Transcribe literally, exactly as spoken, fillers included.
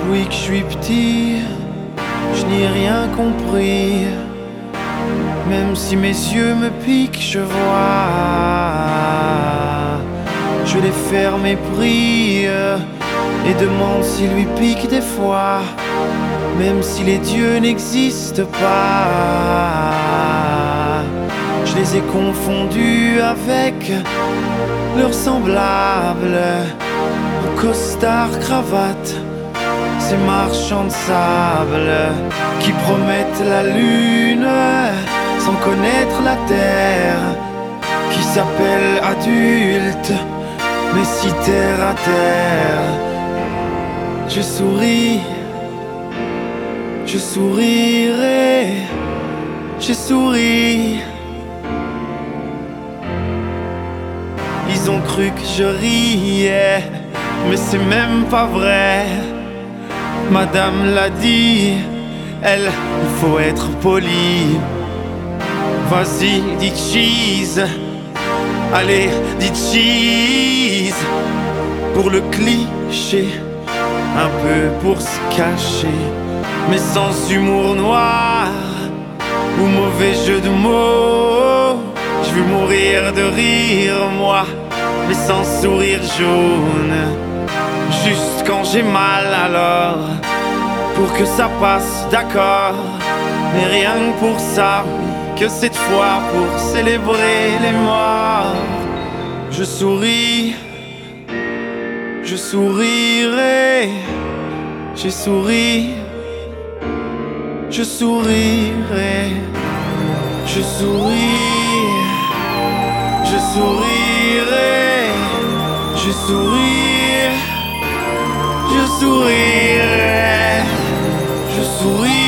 Depuis que je suis petit, je n'ai rien compris. Même si mes yeux me piquent, je vois. Je les ferme et prie et demande s'ils lui piquent des fois. Même si les dieux n'existent pas, je les ai confondus avec leurs semblables, en costard cravate, ces marchands de sable qui promettent la lune sans connaître la terre, qui s'appellent adultes mais si terre à terre. Je souris, je sourirai, j'ai souri. Ils ont cru que je riais, mais c'est même pas vrai. Madame l'a dit, elle, il faut être poli. Vas-y, dis cheese, allez, dis cheese. Pour le cliché, un peu pour se cacher, mais sans humour noir ou mauvais jeu de mots. Je veux mourir de rire, moi, mais sans sourire jaune. Juste quand j'ai mal alors, pour que ça passe, d'accord. Mais rien que pour ça, que cette fois pour célébrer les morts. Je souris, je sourirai, j'ai souri. Je sourirai, je souris, je sourirai, je souris, je sourirai, je souris.